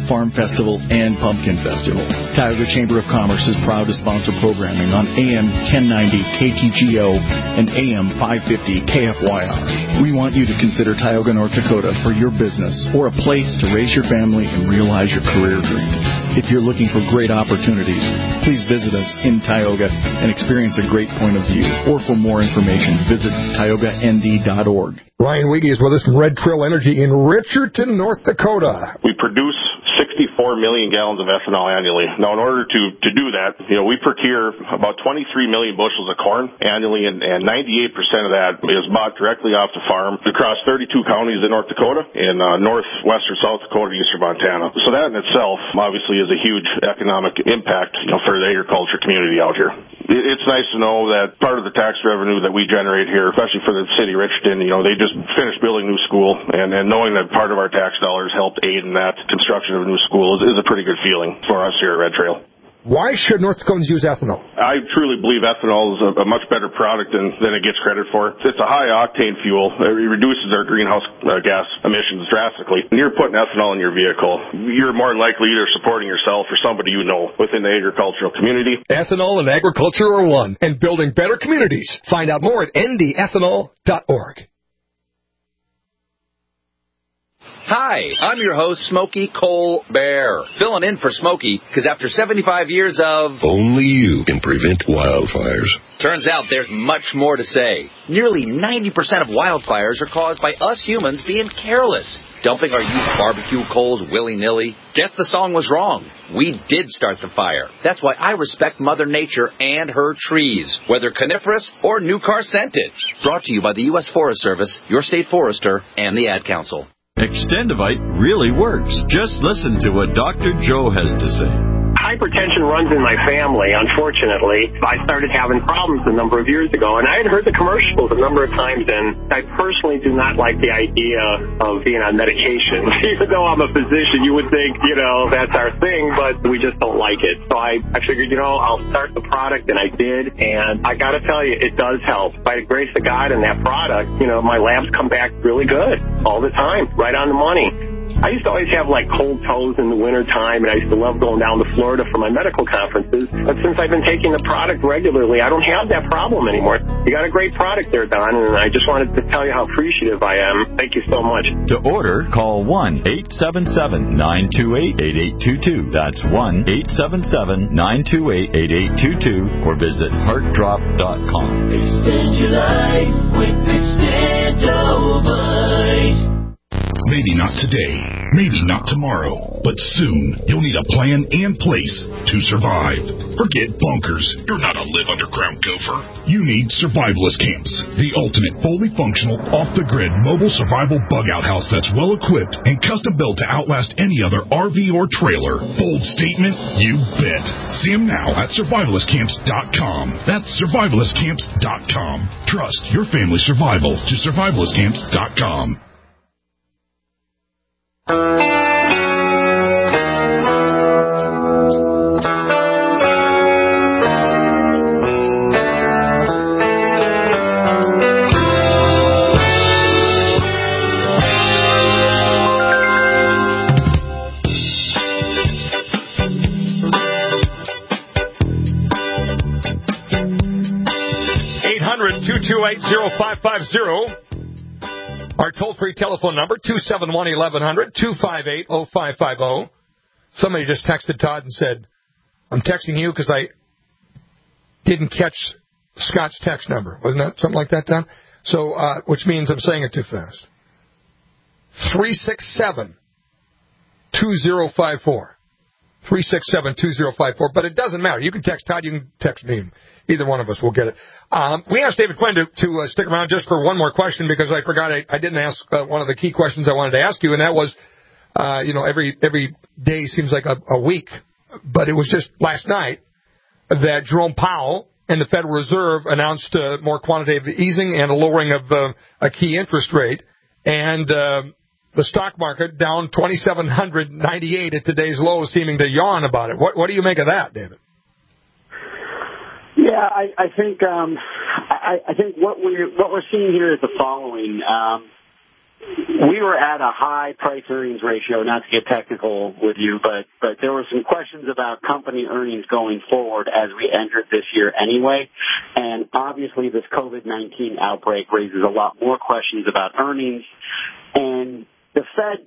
Farm Festival, and Pumpkin Festival. Tioga Chamber of Commerce is proud to sponsor programming on A M ten ninety K T G O and A M five fifty K F Y R. We want you to consider Tioga, North Dakota for your business or a place to raise your family and realize your career dreams. If you're looking for great opportunities, please visit us in Tioga and experience a great point of view. Or for more information, visit tioga n d dot org. Ryan Wiege is with us from Red Trail Energy in Richardson, North Dakota. We produce sixty-four million gallons of ethanol annually. Now, in order to, to do that, you know, we procure about twenty-three million bushels of corn annually, and, and ninety-eight percent of that is bought directly off the farm across thirty-two counties in North Dakota, in uh, northwestern South Dakota, eastern Montana. So that in itself, obviously, is a huge economic impact, you know, for the agriculture community out here. It, it's nice to know that part of the tax revenue that we generate here, especially for the city of Richardson, you know, they just finished building a new school, and, and knowing that part of our tax dollars helped aid in that construction of a new school is, is a pretty good feeling for us here at Red Trail. Why should North Dakotans use ethanol? I truly believe ethanol is a, a much better product than, than it gets credit for. It's a high-octane fuel. It reduces our greenhouse uh, gas emissions drastically. When you're putting ethanol in your vehicle, you're more than likely either supporting yourself or somebody you know within the agricultural community. Ethanol and agriculture are one, and building better communities. Find out more at n d ethanol dot org. Hi, I'm your host, Smokey Cole Bear, filling in for Smokey, because after seventy-five years of... Only you can prevent wildfires. Turns out there's much more to say. Nearly ninety percent of wildfires are caused by us humans being careless, dumping our used barbecue coals willy-nilly. Guess the song was wrong. We did start the fire. That's why I respect Mother Nature and her trees, whether coniferous or new car scented. Brought to you by the U S Forest Service, your state forester, and the Ad Council. Extendivite really works. Just listen to what Doctor Joe has to say. Hypertension runs in my family, unfortunately. I started having problems a number of years ago, and I had heard the commercials a number of times, and I personally do not like the idea of being on medication. Even though I'm a physician, you would think, you know, that's our thing, but we just don't like it. So I, I figured, you know, I'll start the product, and I did, and I got to tell you, it does help. By the grace of God and that product, you know, my labs come back really good all the time, right on the money. I used to always have, like, cold toes in the wintertime, and I used to love going down to Florida for my medical conferences. But since I've been taking the product regularly, I don't have that problem anymore. You got a great product there, Don, and I just wanted to tell you how appreciative I am. Thank you so much. To order, call one eight seven seven, nine two eight, eight eight two two. That's one eight seven seven, nine two eight, eight eight two two, or visit heart drop dot com. Extend your life with Extendovite. Maybe not today, maybe not tomorrow, but soon you'll need a plan and place to survive. Forget bunkers. You're not a live underground gopher. You need Survivalist Camps, the ultimate fully functional, off-the-grid mobile survival bug-out house that's well-equipped and custom-built to outlast any other R V or trailer. Bold statement? You bet. See them now at survivalist camps dot com. That's survivalist camps dot com. Trust your family's survival to survivalist camps dot com. eight hundred, two two eight, oh five five zero. Our toll-free telephone number, two seven one, eleven hundred, two five eight, oh five five oh. Somebody just texted Todd and said, I'm texting you because I didn't catch Scott's text number. Wasn't that something like that, Don? So, uh, which means I'm saying it too fast. three six seven, two oh five four. three six seven, two oh five four. But it doesn't matter. You can text Todd, you can text me. Either one of us will get it. Um, we asked David Quinn to, to uh, stick around just for one more question because I forgot I, I didn't ask uh, one of the key questions I wanted to ask you, and that was, uh, you know, every every day seems like a, a week, but it was just last night that Jerome Powell and the Federal Reserve announced uh, more quantitative easing and a lowering of uh, a key interest rate, and uh, the stock market down twenty-seven ninety-eight at today's low, seeming to yawn about it. What, what do you make of that, David? Yeah, I, I think um, I, I think what we what we're seeing here is the following. Um, we were at a high price earnings ratio, not to get technical with you, but, but there were some questions about company earnings going forward as we entered this year anyway. And obviously this COVID nineteen outbreak raises a lot more questions about earnings. And the Fed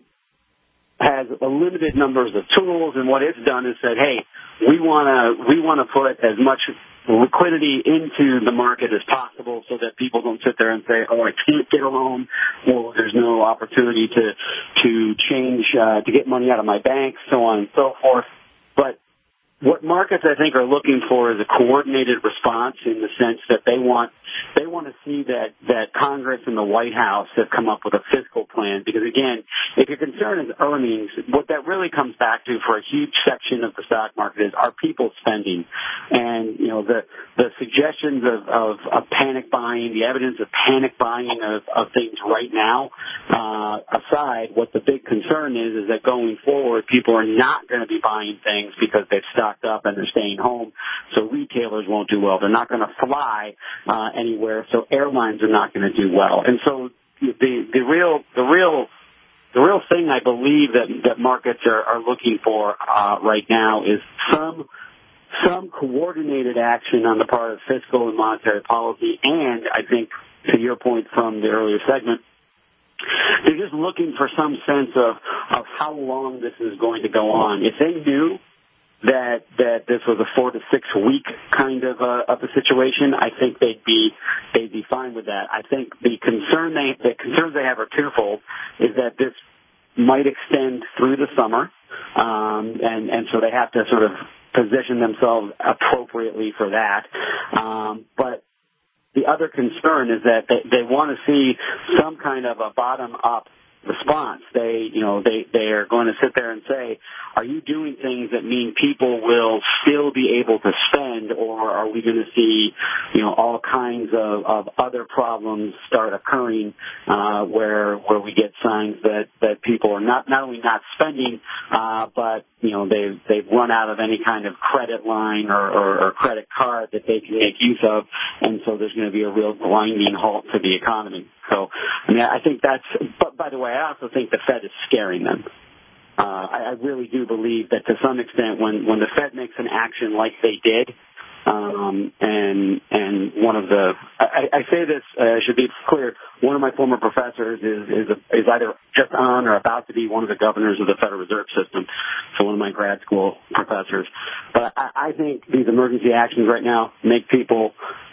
has a limited numbers of tools, and what it's done is said, hey, we want to we want to put as much liquidity into the market as possible so that people don't sit there and say, oh, I can't get a loan, or there's no opportunity to to change, uh, to get money out of my bank, so on and so forth. But what markets, I think, are looking for is a coordinated response in the sense that they want they want to see that, that Congress and the White House have come up with a fiscal plan. Because, again, if your concern is earnings, what that really comes back to for a huge section of the stock market is, are people spending? And, you know, the, the suggestions of, of, of panic buying, the evidence of panic buying of, of things right now, uh, aside, what the big concern is, is that going forward, people are not going to be buying things because they've stocked up and they're staying home. So retailers won't do well. They're not going to fly, uh, anywhere, so airlines are not going to do well. And so the the real the real the real thing I believe that that markets are, are looking for uh, right now is some some coordinated action on the part of fiscal and monetary policy. And I think, to your point from the earlier segment, they're just looking for some sense of of how long this is going to go on. If they knew that that this was a four to six week kind of uh, of a situation, I think they'd be they'd be fine with that. I think the concern they the concerns they have are twofold: is that this might extend through the summer, um, and and so they have to sort of position themselves appropriately for that. Um, but the other concern is that they, they want to see some kind of a bottom up response. They, you know, they, they are going to sit there and say, are you doing things that mean people will still be able to spend, or are we going to see, you know, all kinds of, of other problems start occurring, uh, where, where we get signs that, that people are not, not only not spending, uh, but, you know, they've, they've run out of any kind of credit line or, or, or credit card that they can make use of. And so there's going to be a real grinding halt to the economy. So, I mean, I think that's, but by the way, I also think the Fed is scaring them. Uh, I, I really do believe that to some extent when, when the Fed makes an action like they did, um, and, and one of the, I, I say this, uh, should be clear, one of my former professors is, is, a, is either just on or about to be one of the governors of the Federal Reserve System. So one of my grad school professors. But I, I think these emergency actions right now make people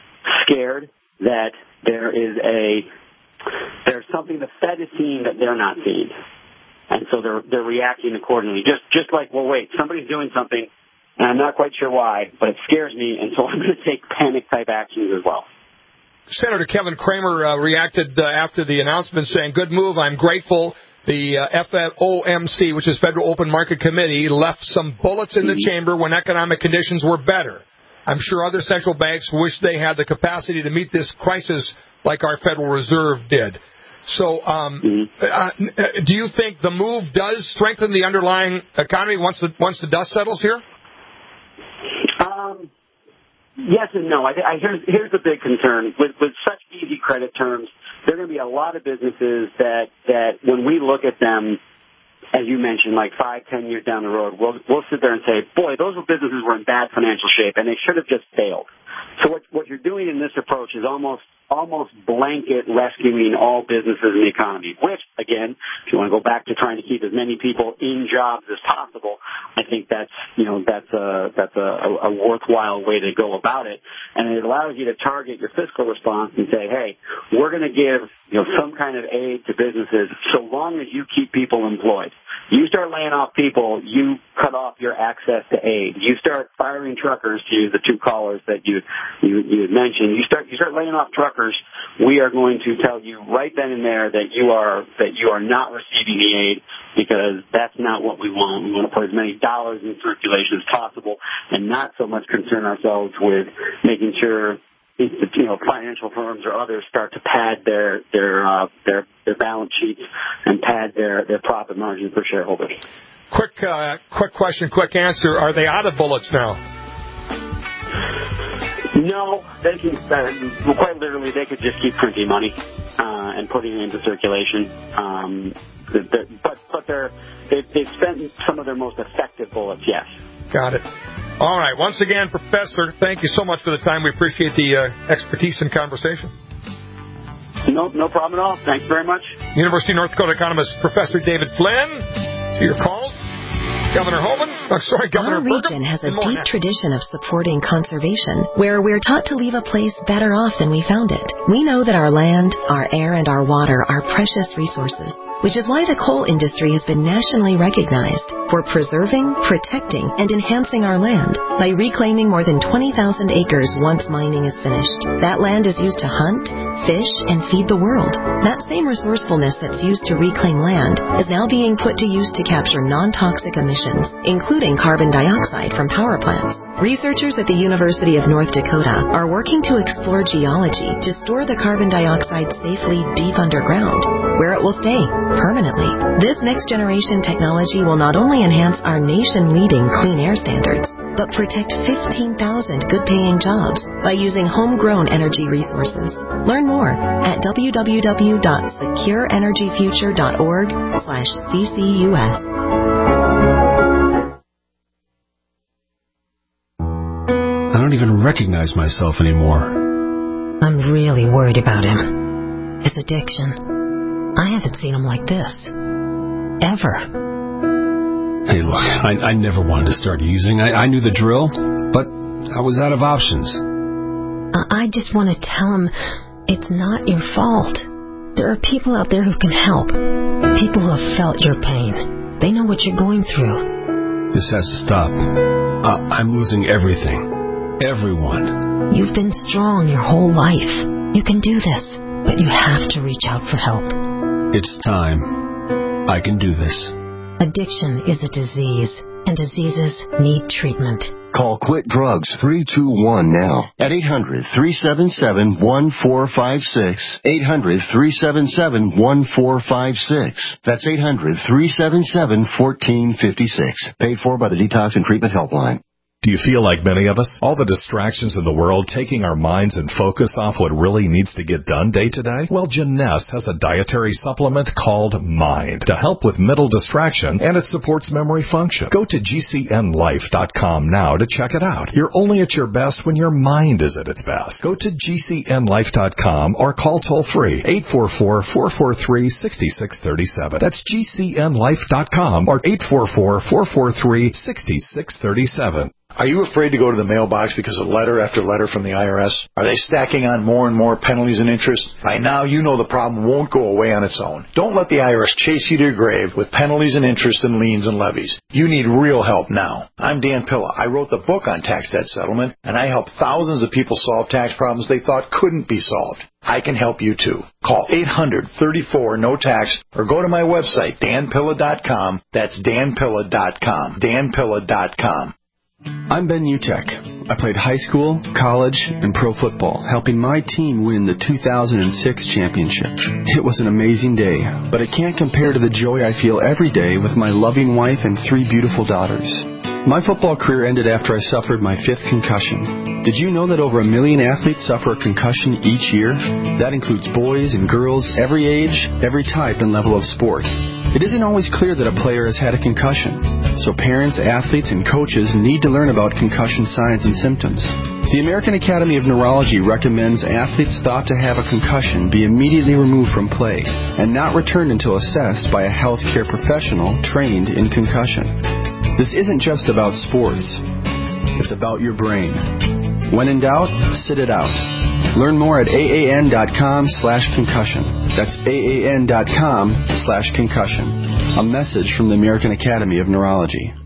scared that there is a, there's something the Fed is seeing that they're not seeing. And so they're they're reacting accordingly. Just just like, well, wait, somebody's doing something, and I'm not quite sure why, but it scares me, and so I'm going to take panic-type actions as well. Senator Kevin Cramer uh, reacted uh, after the announcement saying, good move, I'm grateful. The uh, F O M C, which is Federal Open Market Committee, left some bullets in the chamber when economic conditions were better. I'm sure other central banks wish they had the capacity to meet this crisis like our Federal Reserve did. So um, uh, do you think the move does strengthen the underlying economy once the once the dust settles here? Um, yes and no. I, I, here's, here's the big concern. With, with such easy credit terms, there are going to be a lot of businesses that, that when we look at them, as you mentioned, like five, ten years down the road, we'll, we'll sit there and say, boy, those businesses were in bad financial shape, and they should have just failed. So what, what you're doing in this approach is almost almost blanket rescuing all businesses in the economy, which, again, if you want to go back to trying to keep as many people in jobs as possible, I think that's, you know, that's a, that's a, a worthwhile way to go about it. And it allows you to target your fiscal response and say, hey, we're going to give, you know, some kind of aid to businesses so long as you keep people employed. You start laying off people, you cut off your access to aid. You start firing truckers, to use the two callers that you, you, you had mentioned. You start, you start laying off truckers, we are going to tell you right then and there that you are, that you are not receiving the aid because that's not what we want. We want to put as many dollars in circulation as possible and not so much concern ourselves with making sure, you know, financial firms or others start to pad their their uh, their their balance sheets and pad their, their profit margins for shareholders. Quick, uh, quick question, quick answer. Are they out of bullets now? No, they can, uh, quite literally, they could just keep printing money uh, and putting it into circulation. Um, the, the, but but they're, they've, they've spent some of their most effective bullets, yes. Got it. All right. Once again, Professor, thank you so much for the time. We appreciate the uh, expertise and conversation. No, no problem at all. Thanks very much. University of North Dakota economist Professor David Flynn. To your calls. Governor Homan, oh, sorry, Governor Our region Burgum, has a deep tradition of supporting conservation, where we're taught to leave a place better off than we found it. We know that our land, our air, and our water are precious resources, which is why the coal industry has been nationally recognized for preserving, protecting, and enhancing our land by reclaiming more than twenty thousand acres once mining is finished. That land is used to hunt, fish, and feed the world. That same resourcefulness that's used to reclaim land is now being put to use to capture non-toxic emissions, including carbon dioxide from power plants. Researchers at the University of North Dakota are working to explore geology to store the carbon dioxide safely deep underground, where it will stay permanently. This next-generation technology will not only enhance our nation-leading clean air standards, but protect fifteen thousand good-paying jobs by using homegrown energy resources. Learn more at w w w dot secure energy future dot org slash C C U S. I don't even recognize myself anymore. I'm really worried about him. His addiction. I haven't seen him like this. Ever. Hey, look, I, I never wanted to start using. I, I knew the drill, but I was out of options. I, I just want to tell him it's not your fault. There are people out there who can help. People who have felt your pain. They know what you're going through. This has to stop. Uh, I'm losing everything. Everyone. You've been strong your whole life. You can do this, but you have to reach out for help. It's time. I can do this. Addiction is a disease, and diseases need treatment. Call Quit Drugs three two one now at eight hundred, three seven seven, one four five six. eight hundred, three seven seven, one four five six. That's eight hundred, three seven seven, one four five six. Paid for by the Detox and Treatment Helpline. Do you feel like many of us? All the distractions in the world taking our minds and focus off what really needs to get done day to day? Well, Jeunesse has a dietary supplement called Mind to help with mental distraction, and it supports memory function. Go to G C N life dot com now to check it out. You're only at your best when your mind is at its best. Go to G C N life dot com or call toll-free eight four four, four four three, six six three seven. That's G C N life dot com or eight four four, four four three, six six three seven. Are you afraid to go to the mailbox because of letter after letter from the I R S? Are they stacking on more and more penalties and interest? By now, you know the problem won't go away on its own. Don't let the I R S chase you to your grave with penalties and interest and liens and levies. You need real help now. I'm Dan Pilla. I wrote the book on tax debt settlement, and I help thousands of people solve tax problems they thought couldn't be solved. I can help you too. Call eight hundred, thirty-four, no tax or go to my website, dan pilla dot com. That's dan pilla dot com. dan pilla dot com. I'm Ben Utek. I played high school, college, and pro football, helping my team win the two thousand six championship. It was an amazing day, but it can't compare to the joy I feel every day with my loving wife and three beautiful daughters. My football career ended after I suffered my fifth concussion. Did you know that over a million athletes suffer a concussion each year? That includes boys and girls, every age, every type and level of sport. It isn't always clear that a player has had a concussion, so parents, athletes, and coaches need to learn about concussion signs and symptoms. The American Academy of Neurology recommends athletes thought to have a concussion be immediately removed from play and not returned until assessed by a healthcare professional trained in concussion. This isn't just about sports. It's about your brain. When in doubt, sit it out. Learn more at aan.com slash concussion. That's aan.com slash concussion. A message from the American Academy of Neurology.